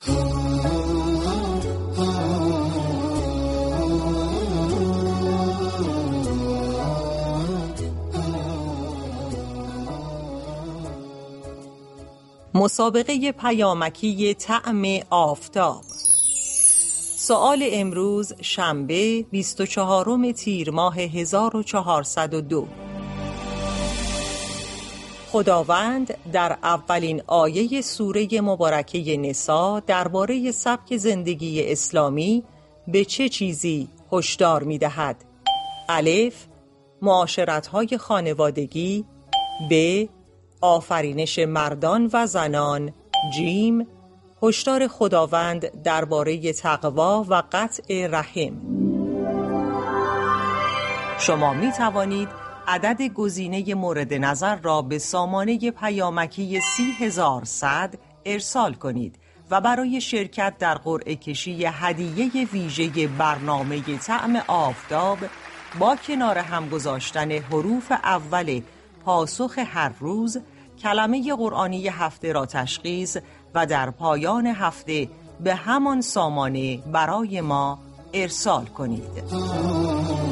مسابقه پیامکی طعم آفتاب. سؤال امروز شنبه 24 تیر ماه 1402. خداوند در اولین آیه سوره مبارکه نساء درباره سبک زندگی اسلامی به چه چیزی هشدار می‌دهد؟ الف، معاشرت‌های خانوادگی. ب، آفرینش مردان و زنان. جیم، هشدار خداوند درباره تقوا و قطع رحم. شما می توانید عدد گزینه مورد نظر را به سامانه پیامکی 30100 ارسال کنید و برای شرکت در قرعه کشی هدیه ویژه برنامه طعم آفتاب با کنار هم گذاشتن حروف اول پاسخ هر روز کلمه قرآنی هفته را تشخیص و در پایان هفته به همان سامانه برای ما ارسال کنید.